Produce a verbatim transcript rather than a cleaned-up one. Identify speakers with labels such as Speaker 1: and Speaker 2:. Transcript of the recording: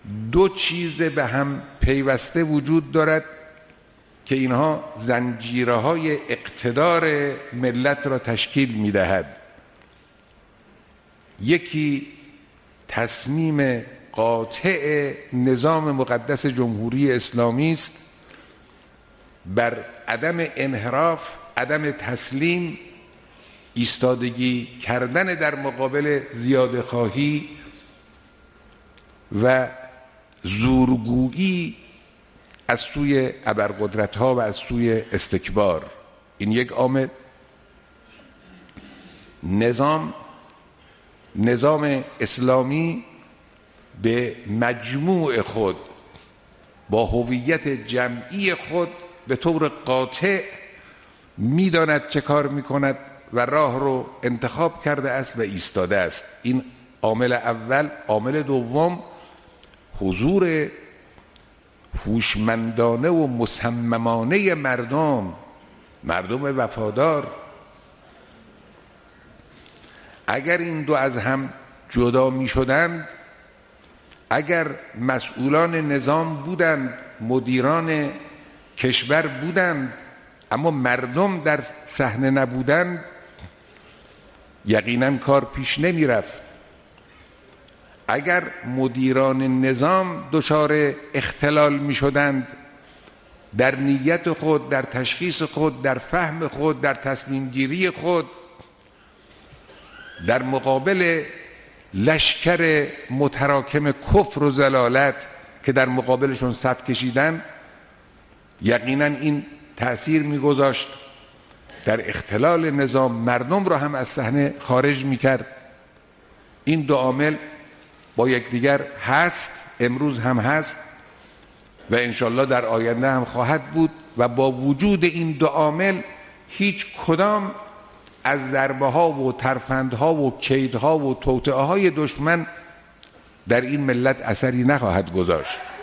Speaker 1: دو چیز به هم پیوسته وجود دارد که اینها زنجیرهای اقتدار ملت را تشکیل می‌دهد. یکی تصمیم قاطع نظام مقدس جمهوری اسلامی است بر عدم انحراف، عدم تسلیم، ایستادگی کردن در مقابل زیاده‌خواهی و زورگویی از سوی ابرقدرت‌ها و از سوی استکبار. این یک عامل. نظام نظام اسلامی به مجموع خود با هویت جمعی خود به طور قاطع می‌داند چه کار می‌کند و راه رو انتخاب کرده است و ایستاده است. این عامل اول. عامل دوم، حضور هوشمندانه و مصممانه مردم، مردم وفادار. اگر این دو از هم جدا می شدند، اگر مسئولان نظام بودند، مدیران کشور بودند، اما مردم در صحنه نبودند، یقیناً کار پیش نمی رفت. اگر مدیران نظام دچار اختلال می شدند در نیت خود، در تشخیص خود، در فهم خود، در تصمیم گیری خود، در مقابل لشکر متراکم کفر و ضلالت که در مقابلشون صف کشیدن، یقینا این تأثیر می‌گذاشت در اختلال نظام، مردم را هم از صحنه خارج می‌کرد. این دو عامل با یکدیگر هست، امروز هم هست و انشالله در آینده هم خواهد بود و با وجود این دو عامل هیچ کدام از ضربه ها و ترفندها و کیدها و توطئه های دشمن در این ملت اثری نخواهد گذاشت.